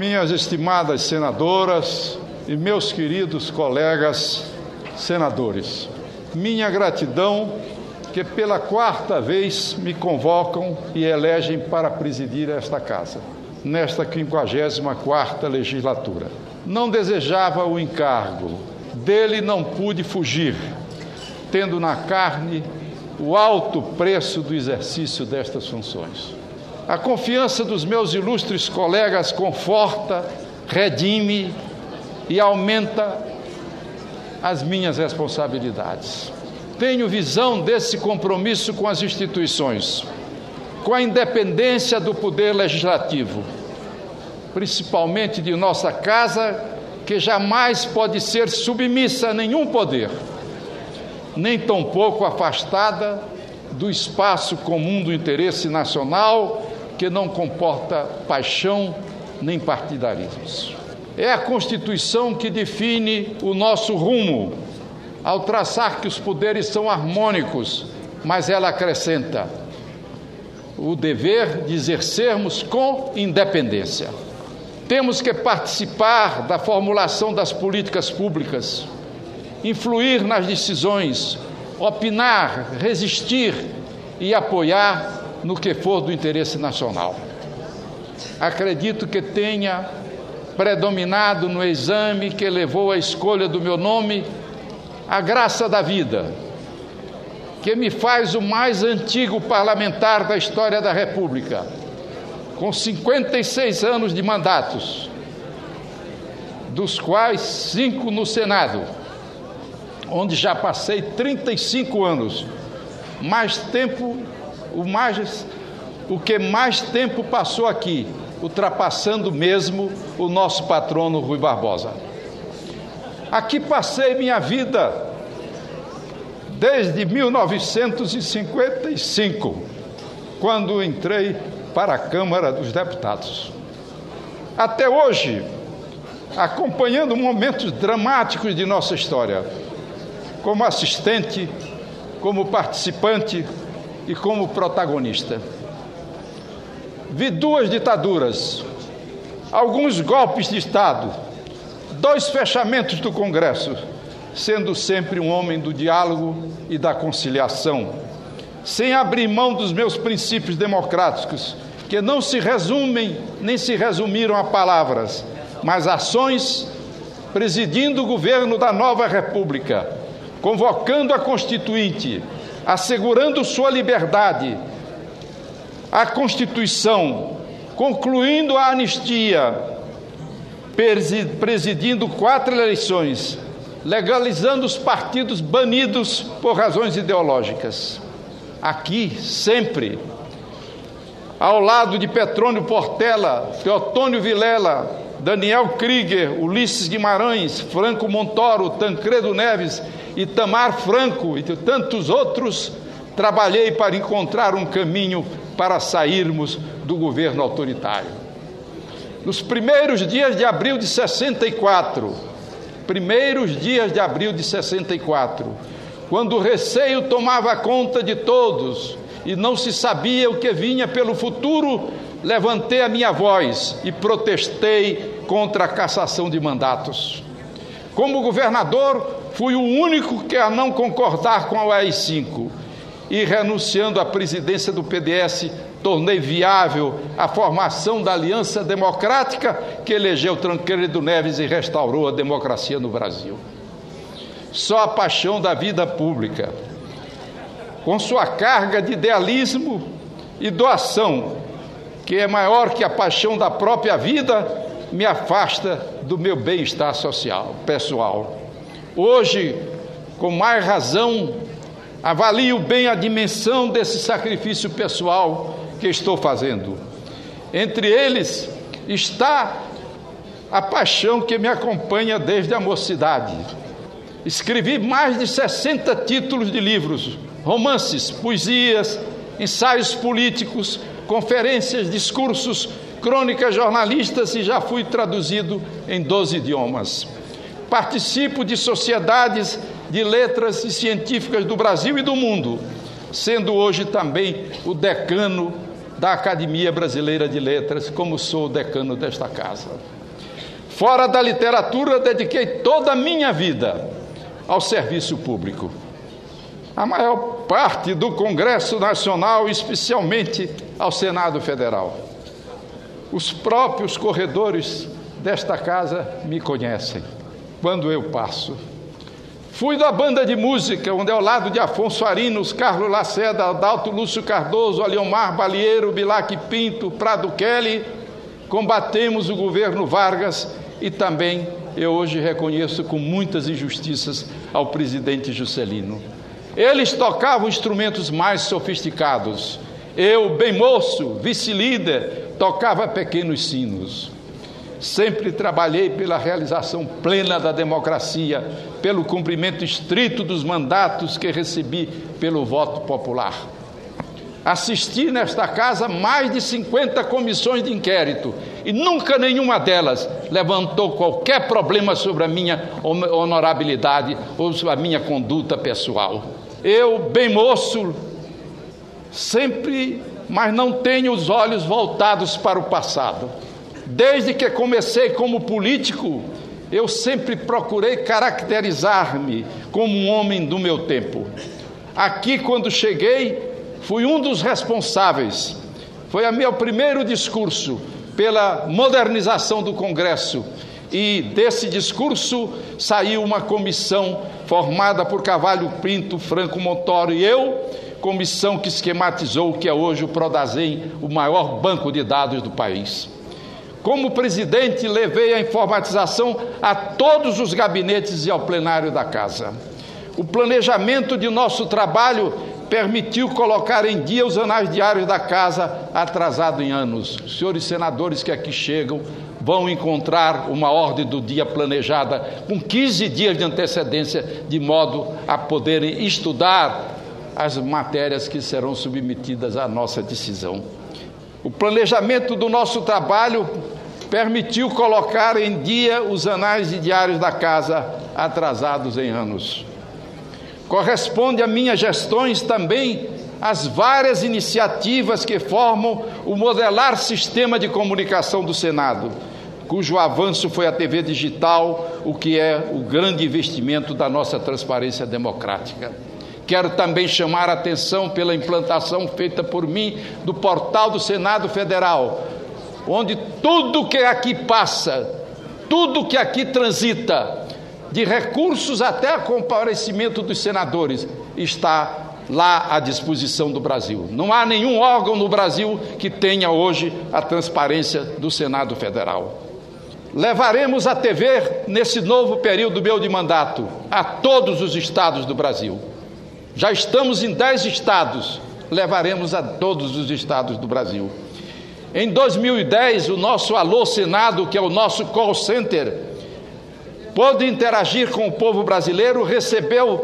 minhas estimadas senadoras e meus queridos colegas senadores, minha gratidão que pela quarta vez me convocam e elegem para presidir esta casa, nesta 54ª legislatura. Não desejava o encargo, dele não pude fugir, tendo na carne o alto preço do exercício destas funções. A confiança dos meus ilustres colegas conforta, redime e aumenta as minhas responsabilidades. Tenho visão desse compromisso com as instituições, com a independência do poder legislativo, principalmente de nossa casa, que jamais pode ser submissa a nenhum poder, nem tampouco afastada do espaço comum do interesse nacional, que não comporta paixão nem partidarismos. É a Constituição que define o nosso rumo, ao traçar que os poderes são harmônicos, mas ela acrescenta o dever de exercermos com independência. Temos que participar da formulação das políticas públicas, influir nas decisões, opinar, resistir e apoiar no que for do interesse nacional. Acredito que tenha predominado no exame que levou à escolha do meu nome a graça da vida, que me faz o mais antigo parlamentar da história da República, com 56 anos de mandatos, dos quais 5 no Senado, onde já passei 35 anos, o que mais tempo passou aqui, ultrapassando mesmo o nosso patrono Rui Barbosa. Aqui passei minha vida desde 1955, quando entrei para a Câmara dos Deputados. Até hoje, acompanhando momentos dramáticos de nossa história, como assistente, como participante e como protagonista. Vi 2 ditaduras, alguns golpes de Estado, 2 fechamentos do Congresso, sendo sempre um homem do diálogo e da conciliação, sem abrir mão dos meus princípios democráticos, que não se resumem nem se resumiram a palavras, mas ações, presidindo o governo da nova República, convocando a Constituinte, assegurando sua liberdade, a Constituição, concluindo a anistia, presidindo 4 eleições, legalizando os partidos banidos por razões ideológicas. Aqui, sempre, ao lado de Petrônio Portela, Teotônio Vilela, Daniel Krieger, Ulisses Guimarães, Franco Montoro, Tancredo Neves, Itamar Franco e tantos outros, trabalhei para encontrar um caminho para sairmos do governo autoritário. Nos primeiros dias de abril de 64, quando o receio tomava conta de todos e não se sabia o que vinha pelo futuro, levantei a minha voz e protestei contra a cassação de mandatos. Como governador, fui o único que a não concordar com a AI-5 e, renunciando à presidência do PDS, tornei viável a formação da Aliança Democrática que elegeu Tancredo Neves e restaurou a democracia no Brasil. Só a paixão da vida pública, com sua carga de idealismo e doação, que é maior que a paixão da própria vida, me afasta do meu bem-estar pessoal. Hoje, com mais razão, avalio bem a dimensão desse sacrifício pessoal que estou fazendo. Entre eles está a paixão que me acompanha desde a mocidade. Escrevi mais de 60 títulos de livros, romances, poesias, ensaios políticos, conferências, discursos, crônicas jornalistas e já fui traduzido em 12 idiomas. Participo de sociedades de letras e científicas do Brasil e do mundo, sendo hoje também o decano da Academia Brasileira de Letras, como sou decano desta casa. Fora da literatura, dediquei toda a minha vida ao serviço público. A maior parte do Congresso Nacional, especialmente ao Senado Federal. Os próprios corredores desta casa me conhecem quando eu passo. Fui da banda de música, onde ao lado de Afonso Arinos, Carlos Lacerda, Adalto Lúcio Cardoso, Aliomar Balieiro, Bilac Pinto, Prado Kelly, combatemos o governo Vargas e também eu hoje reconheço com muitas injustiças ao presidente Juscelino. Eles tocavam instrumentos mais sofisticados. Eu, bem moço, vice-líder, tocava pequenos sinos. Sempre trabalhei pela realização plena da democracia, pelo cumprimento estrito dos mandatos que recebi pelo voto popular. Assisti nesta casa mais de 50 comissões de inquérito e nunca nenhuma delas levantou qualquer problema sobre a minha honorabilidade ou sobre a minha conduta pessoal. Eu, bem moço, sempre, mas não tenho os olhos voltados para o passado. Desde que comecei como político, eu sempre procurei caracterizar-me como um homem do meu tempo. Aqui, quando cheguei, fui um dos responsáveis. Foi o meu primeiro discurso pela modernização do Congresso. E desse discurso saiu uma comissão formada por Carvalho Pinto, Franco Montoro e eu, comissão que esquematizou o que é hoje o Prodasem, o maior banco de dados do país. Como presidente, levei a informatização a todos os gabinetes e ao plenário da Casa. O planejamento de nosso trabalho permitiu colocar em dia os anais diários da Casa, atrasado em anos. Os senhores senadores que aqui chegam vão encontrar uma ordem do dia planejada com 15 dias de antecedência, de modo a poderem estudar as matérias que serão submetidas à nossa decisão. O planejamento do nosso trabalho permitiu colocar em dia os anais e diários da Casa, atrasados em anos. Corresponde a minhas gestões também as várias iniciativas que formam o modelar sistema de comunicação do Senado, cujo avanço foi a TV digital, o que é o grande investimento da nossa transparência democrática. Quero também chamar a atenção pela implantação feita por mim do portal do Senado Federal, onde tudo que aqui passa, tudo que aqui transita, de recursos até a comparecimento dos senadores, está lá à disposição do Brasil. Não há nenhum órgão no Brasil que tenha hoje a transparência do Senado Federal. Levaremos a TV, nesse novo período meu de mandato, a todos os estados do Brasil. Já estamos em 10 estados, levaremos a todos os estados do Brasil. Em 2010, o nosso Alô Senado, que é o nosso call center, pôde interagir com o povo brasileiro, recebeu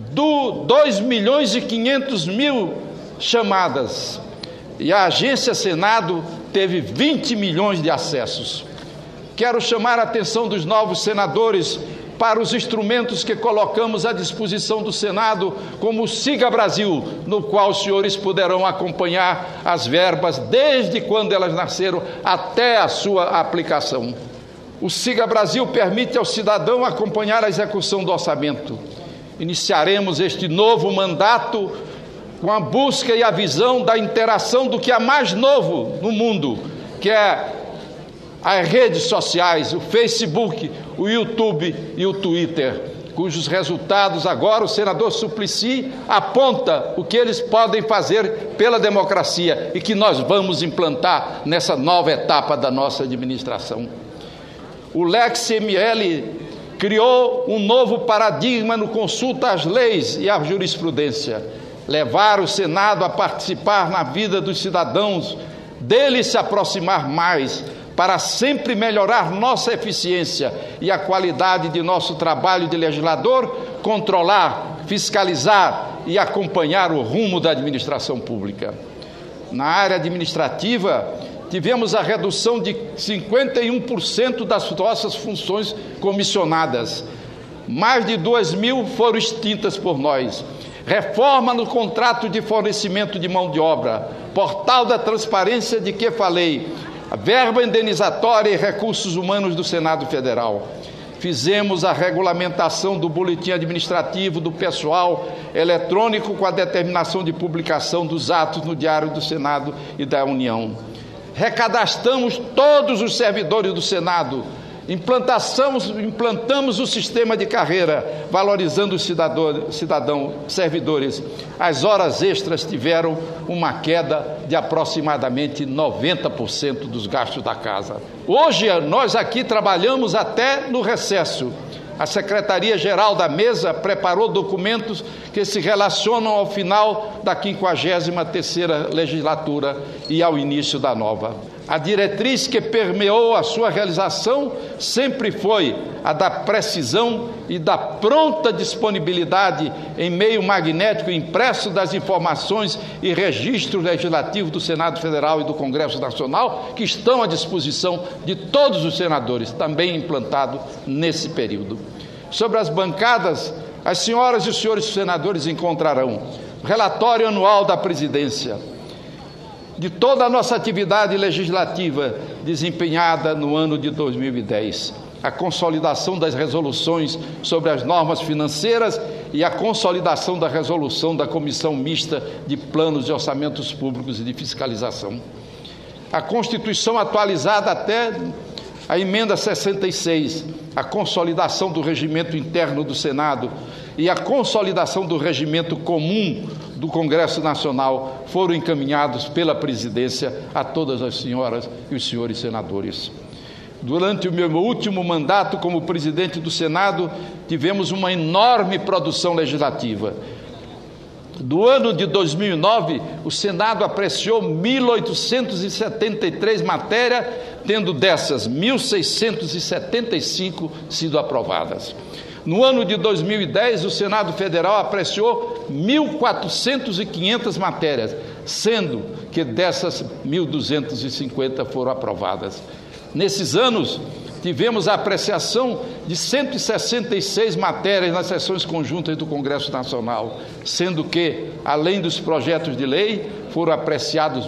2.500.000 chamadas. E a agência Senado teve 20 milhões de acessos. Quero chamar a atenção dos novos senadores para os instrumentos que colocamos à disposição do Senado, como o Siga Brasil, no qual os senhores poderão acompanhar as verbas desde quando elas nasceram até a sua aplicação. O Siga Brasil permite ao cidadão acompanhar a execução do orçamento. Iniciaremos este novo mandato com a busca e a visão da interação do que há mais novo no mundo, que é as redes sociais, o Facebook, o YouTube e o Twitter, cujos resultados agora o senador Suplicy aponta o que eles podem fazer pela democracia e que nós vamos implantar nessa nova etapa da nossa administração. O Lex ML criou um novo paradigma no consulta às leis e à jurisprudência, levar o Senado a participar na vida dos cidadãos, dele se aproximar mais, para sempre melhorar nossa eficiência e a qualidade de nosso trabalho de legislador, controlar, fiscalizar e acompanhar o rumo da administração pública. Na área administrativa, tivemos a redução de 51% das nossas funções comissionadas. Mais de 2.000 foram extintas por nós. Reforma no contrato de fornecimento de mão de obra, portal da transparência de que falei, a verba indenizatória e recursos humanos do Senado Federal. Fizemos a regulamentação do boletim administrativo do pessoal eletrônico com a determinação de publicação dos atos no Diário do Senado e da União. Recadastramos todos os servidores do Senado. Implantamos o sistema de carreira, valorizando os servidores. As horas extras tiveram uma queda de aproximadamente 90% dos gastos da casa. Hoje, nós aqui trabalhamos até no recesso. A Secretaria-Geral da Mesa preparou documentos que se relacionam ao final da 53ª legislatura e ao início da nova. A diretriz que permeou a sua realização sempre foi a da precisão e da pronta disponibilidade em meio magnético impresso das informações e registros legislativos do Senado Federal e do Congresso Nacional, que estão à disposição de todos os senadores, também implantado nesse período. Sobre as bancadas, as senhoras e os senhores senadores encontrarão o relatório anual da presidência, de toda a nossa atividade legislativa desempenhada no ano de 2010, a consolidação das resoluções sobre as normas financeiras e a consolidação da resolução da Comissão Mista de Planos e Orçamentos Públicos e de Fiscalização. A Constituição atualizada até a emenda 66, a consolidação do regimento interno do Senado e a consolidação do regimento comum do Congresso Nacional foram encaminhados pela presidência a todas as senhoras e os senhores senadores. Durante o meu último mandato como presidente do Senado, tivemos uma enorme produção legislativa. Do ano de 2009, o Senado apreciou 1.873 matérias, tendo dessas 1.675 sido aprovadas. No ano de 2010, o Senado Federal apreciou 1.400 matérias, sendo que dessas 1.250 foram aprovadas. Nesses anos, tivemos a apreciação de 166 matérias nas sessões conjuntas do Congresso Nacional, sendo que, além dos projetos de lei, foram apreciados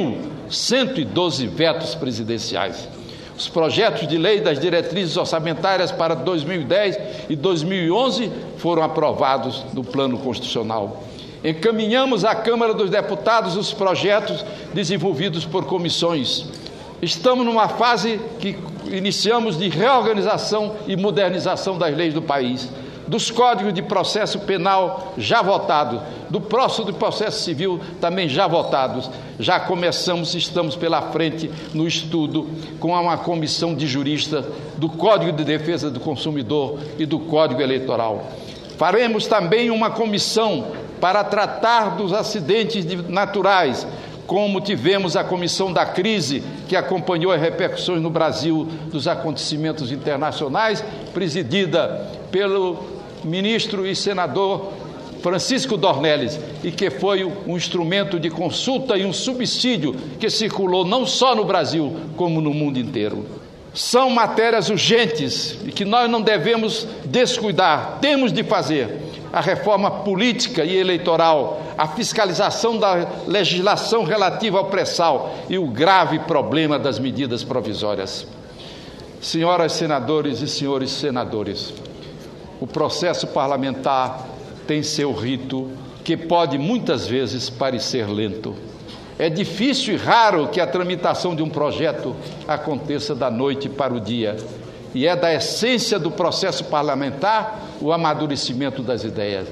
1.112 vetos presidenciais. Os projetos de lei das diretrizes orçamentárias para 2010 e 2011 foram aprovados no plano constitucional. Encaminhamos à Câmara dos Deputados os projetos desenvolvidos por comissões. Estamos numa fase que iniciamos de reorganização e modernização das leis do país, dos códigos de processo penal já votados, do próximo de processo civil também já votados. Já começamos, estamos pela frente no estudo com uma comissão de juristas do Código de Defesa do Consumidor e do Código Eleitoral. Faremos também uma comissão para tratar dos acidentes naturais, como tivemos a comissão da crise, que acompanhou as repercussões no Brasil dos acontecimentos internacionais, presidida pelo ministro e senador Francisco Dornelles, e que foi um instrumento de consulta e um subsídio que circulou não só no Brasil, como no mundo inteiro. São matérias urgentes e que nós não devemos descuidar, temos de fazer. A reforma política e eleitoral, a fiscalização da legislação relativa ao pré-sal e o grave problema das medidas provisórias. Senhoras senadores e senhores senadores, o processo parlamentar tem seu rito que pode muitas vezes parecer lento. É difícil e raro que a tramitação de um projeto aconteça da noite para o dia. E é da essência do processo parlamentar o amadurecimento das ideias.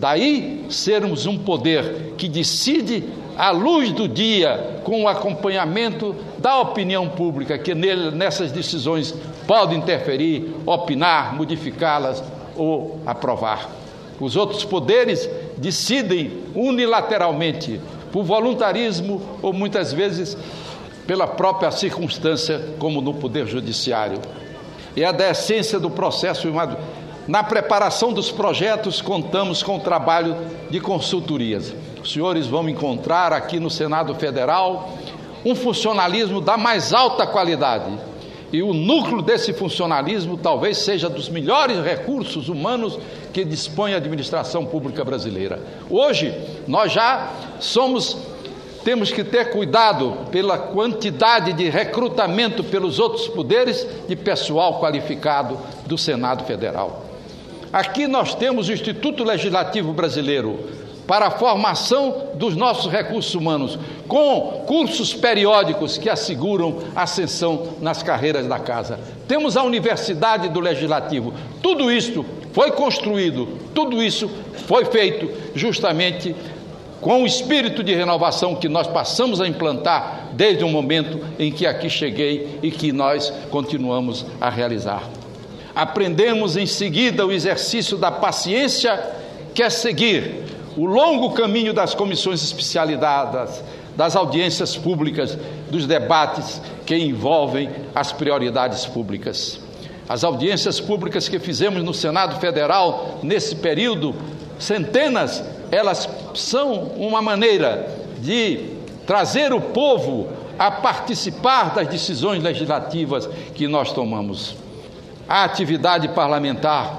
Daí sermos um poder que decide à luz do dia, com o acompanhamento da opinião pública, que nessas decisões pode interferir, opinar, modificá-las ou aprovar. Os outros poderes decidem unilateralmente, por voluntarismo ou muitas vezes pela própria circunstância, como no Poder Judiciário. É a da essência do processo. Na preparação dos projetos, contamos com o trabalho de consultorias. Os senhores vão encontrar aqui no Senado Federal um funcionalismo da mais alta qualidade. E o núcleo desse funcionalismo talvez seja dos melhores recursos humanos que dispõe a administração pública brasileira. Hoje, nós já somos temos que ter cuidado pela quantidade de recrutamento pelos outros poderes de pessoal qualificado do Senado Federal. Aqui nós temos o Instituto Legislativo Brasileiro para a formação dos nossos recursos humanos, com cursos periódicos que asseguram ascensão nas carreiras da casa. Temos a Universidade do Legislativo. Tudo isso foi construído, tudo isso foi feito justamente com o espírito de renovação que nós passamos a implantar desde o momento em que aqui cheguei e que nós continuamos a realizar. Aprendemos em seguida o exercício da paciência, que é seguir o longo caminho das comissões especializadas, das audiências públicas, dos debates que envolvem as prioridades públicas. As audiências públicas que fizemos no Senado Federal nesse período, centenas, elas são uma maneira de trazer o povo a participar das decisões legislativas que nós tomamos. A atividade parlamentar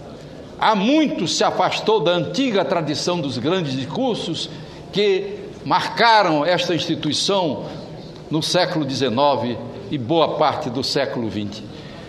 há muito se afastou da antiga tradição dos grandes discursos que marcaram esta instituição no século XIX e boa parte do século XX.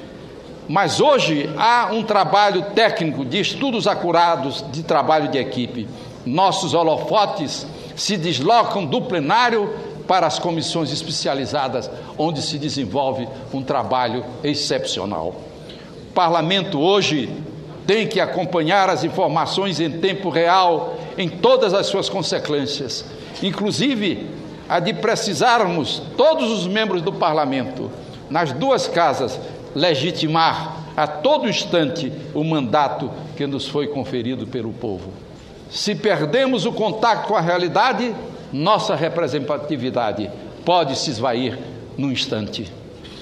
Mas hoje há um trabalho técnico de estudos acurados, de trabalho de equipe. Nossos holofotes se deslocam do plenário para as comissões especializadas, onde se desenvolve um trabalho excepcional. O parlamento hoje tem que acompanhar as informações em tempo real, em todas as suas consequências, inclusive a de precisarmos, todos os membros do parlamento, nas duas casas, legitimar a todo instante o mandato que nos foi conferido pelo povo. Se perdemos o contato com a realidade, nossa representatividade pode se esvair num instante.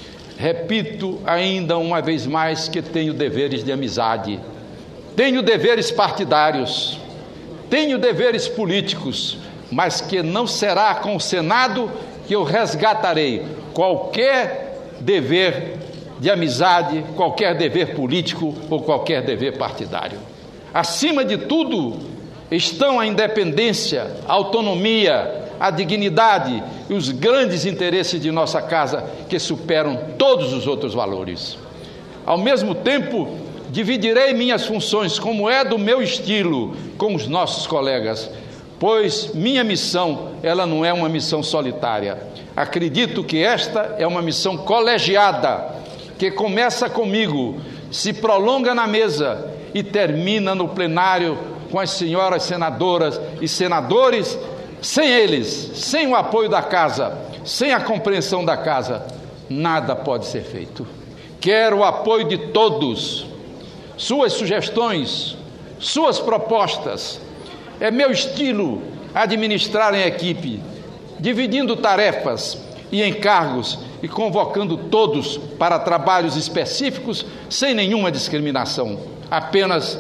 Repito ainda uma vez mais que tenho deveres de amizade, tenho deveres partidários, tenho deveres políticos, mas que não será com o Senado que eu resgatarei qualquer dever de amizade, qualquer dever político ou qualquer dever partidário. Acima de tudo, estão a independência, a autonomia, a dignidade e os grandes interesses de nossa casa, que superam todos os outros valores. Ao mesmo tempo, dividirei minhas funções, como é do meu estilo, com os nossos colegas, pois minha missão, ela não é uma missão solitária. Acredito que esta é uma missão colegiada, que começa comigo, se prolonga na mesa e termina no plenário com as senhoras senadoras e senadores. Sem eles, sem o apoio da casa, sem a compreensão da casa, nada pode ser feito. Quero o apoio de todos, suas sugestões, suas propostas. É meu estilo administrar em equipe, dividindo tarefas e encargos e convocando todos para trabalhos específicos sem nenhuma discriminação, apenas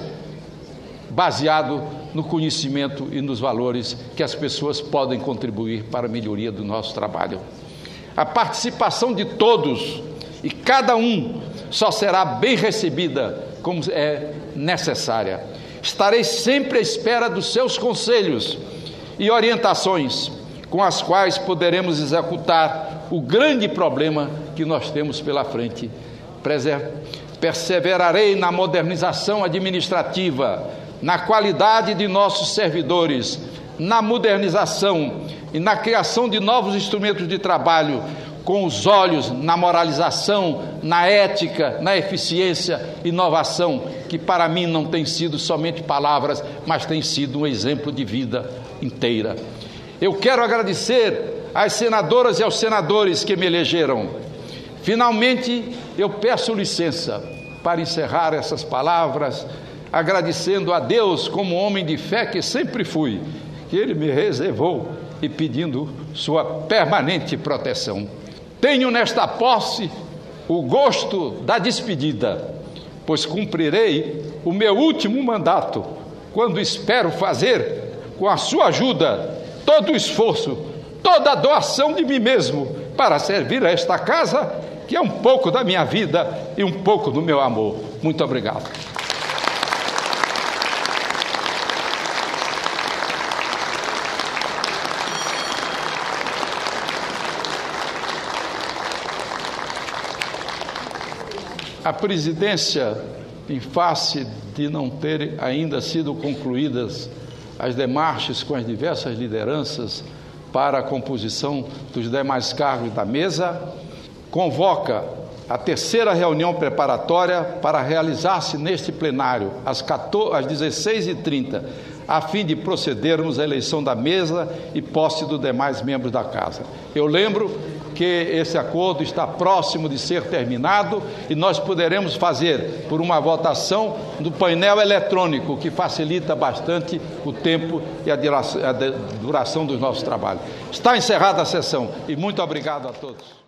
baseado no conhecimento e nos valores que as pessoas podem contribuir para a melhoria do nosso trabalho. A participação de todos e cada um só será bem recebida como é necessária. Estarei sempre à espera dos seus conselhos e orientações, com as quais poderemos executar o grande problema que nós temos pela frente. Perseverarei na modernização administrativa, na qualidade de nossos servidores, na modernização e na criação de novos instrumentos de trabalho, com os olhos na moralização, na ética, na eficiência e inovação, que para mim não tem sido somente palavras, mas tem sido um exemplo de vida inteira. Eu quero agradecer às senadoras e aos senadores que me elegeram. Finalmente, eu peço licença para encerrar essas palavras, agradecendo a Deus como homem de fé que sempre fui, que Ele me reservou e pedindo sua permanente proteção. Tenho nesta posse o gosto da despedida, pois cumprirei o meu último mandato, quando espero fazer, com a sua ajuda, todo o esforço, toda a doação de mim mesmo, para servir a esta casa, que é um pouco da minha vida e um pouco do meu amor. Muito obrigado. A presidência, em face de não ter ainda sido concluídas as demarches com as diversas lideranças para a composição dos demais cargos da mesa, convoca a terceira reunião preparatória para realizar-se neste plenário às 16h30, a fim de procedermos à eleição da mesa e posse dos demais membros da Casa. Eu lembro que esse acordo está próximo de ser terminado e nós poderemos fazer por uma votação no painel eletrônico, que facilita bastante o tempo e a duração dos nossos trabalhos. Está encerrada a sessão e muito obrigado a todos.